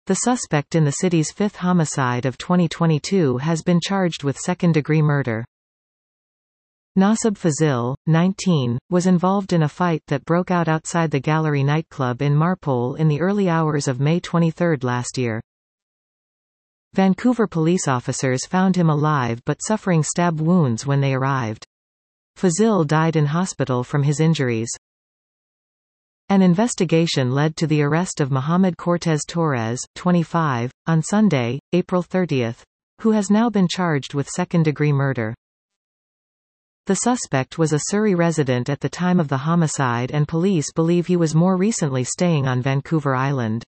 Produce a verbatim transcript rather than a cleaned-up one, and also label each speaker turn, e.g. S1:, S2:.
S1: The suspect in the city's fifth homicide of twenty twenty-two has been charged with second-degree murder. Nasib Fazil, nineteen, was involved in a fight that broke out outside the Gallery nightclub in Marpole in the early hours of May twenty-third last year. Vancouver police officers found him alive but suffering stab wounds when they arrived. Fazil died in hospital from his injuries. An investigation led to the arrest of Mohamed Cortez Torres, twenty-five, on Sunday, April thirtieth, who has now been charged with second-degree murder. The suspect was a Surrey resident at the time of the homicide, and police believe he was more recently staying on Vancouver Island.